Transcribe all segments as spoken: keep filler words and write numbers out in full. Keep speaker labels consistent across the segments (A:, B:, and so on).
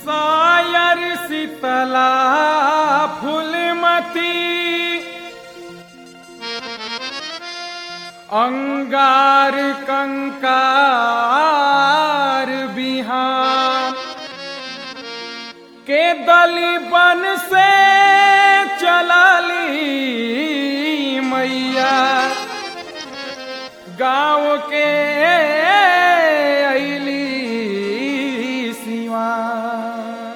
A: सायर शीतला फूलमती अंगार कंकार बिहान के दली बन से चलाली मैया गाँव के अली सिवान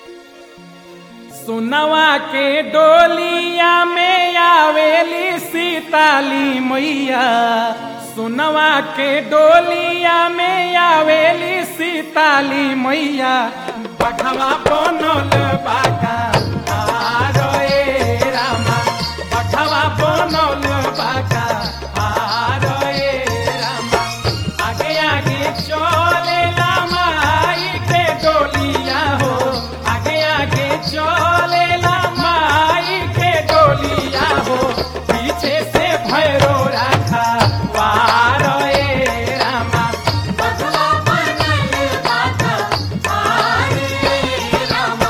A: सुनवा के डोलिया में आवेली सीताली मैया सुनवा के डोलिया में आवेली सीताली मैया बघवा बनल बागा आरो ए रामा बघवा बनल बागा आरो ए रामा आगे आगे चले माई के डोलिया हो आगे आगे चले माई के डोलिया हो पीछे से भैरो राखा वारो ए रामा
B: बघवा बनल बागा आरो ए रामा।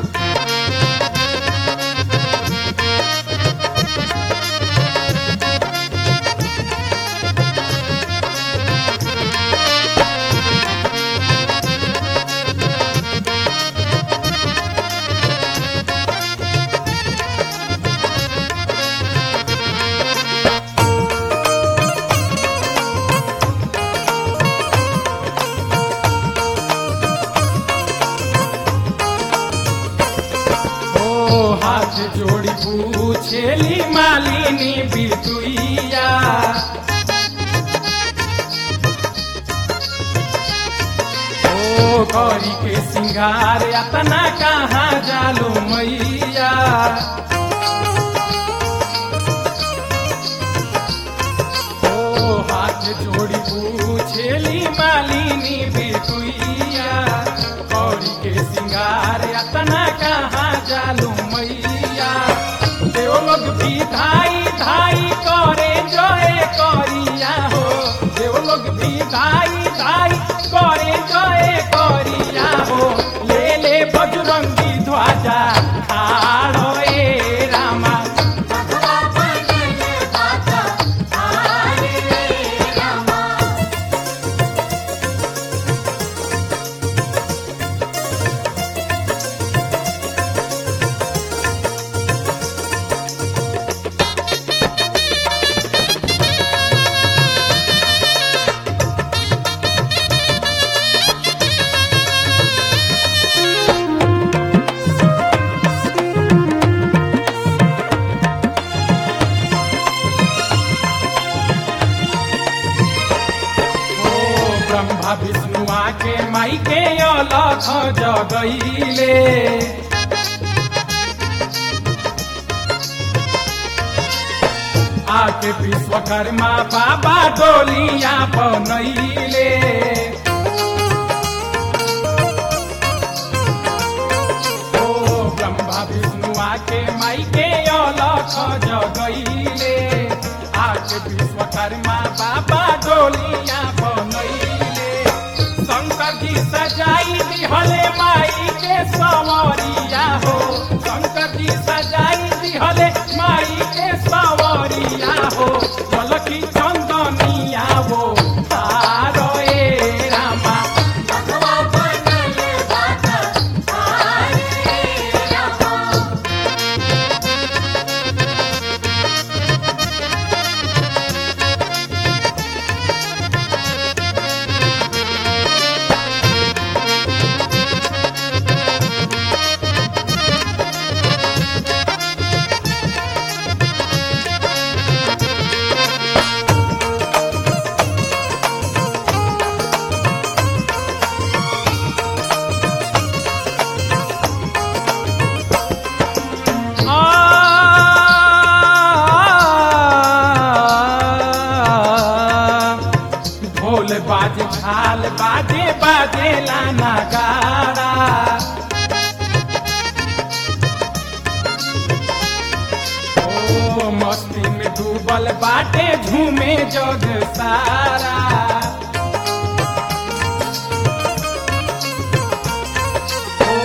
A: ओ हाथ जोड़ी पूछेली मालिनी बिटुइया ओ गौरी के सिंगार अतना कहाँ जालो मैया ओ हाथ जोड़ी पूछेली मालिनी बिटुइया गौरी के सिंगार अतना कहाँ जालू मैया देव लोग भी धाई धाई करे जय करिया हो देव लोग भी धाई धाई करे जय करिया हो ले ले बजरंगी ध्वजा आड़ो ए रामा
B: बघवा बनल बागा आरो ए रामा।
A: ओ ब्रह्मा विष्णु आके माई के अलख जगईले आके विश्वकर्मा बाबा डोलिया बनैले ओ ब्रह्मा विष्णु आके माई के अलख जगईले आके विश्वकर्मा बाबा डोलिया बनैले शंकर जी सजाई दिहले माई के सवरिया हो शंकर जी सजाई दिहले माई के सवरिया हो झलकी चंदनिया हो तारो ए रामा
B: बघवा बनल बागा आरो ए रामा। ढोल बाजे झाल बाजे बाजे लाना गाड़ा ओ मस्ती में डूबल बाटे झूमे जग सारा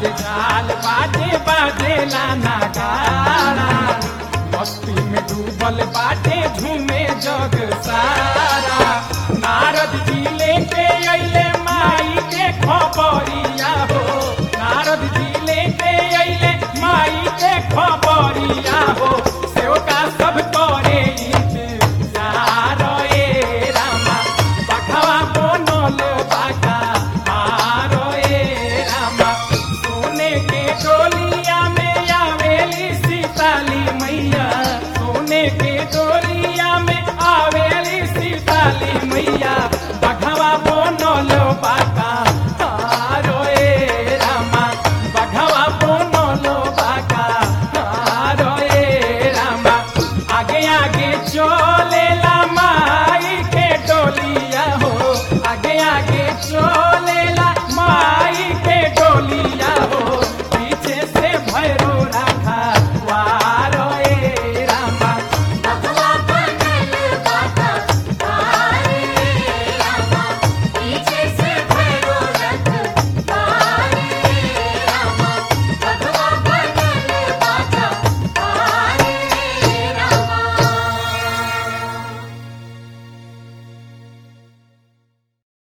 A: बाजे झाल बाजे बाजेला नगाड़ा मस्ती में डूबल बाटे झूमे जग सारा नारद जी लेके अइले माई के खबरिया हो नारद जी लेके अइले माई के खबरिया हो सेवका सब करे इंतजार ए रामा बघवा बनल बाका मारो ए रामा सोने के डोलिया में आवेली सीताली मैया सोने के डोलिया में आवेली सीताली मैया बघवा बनल बाका मारो ए रामा बघवा बनल बाका मारो ए रामा आगे आगे चलेला माई के डोली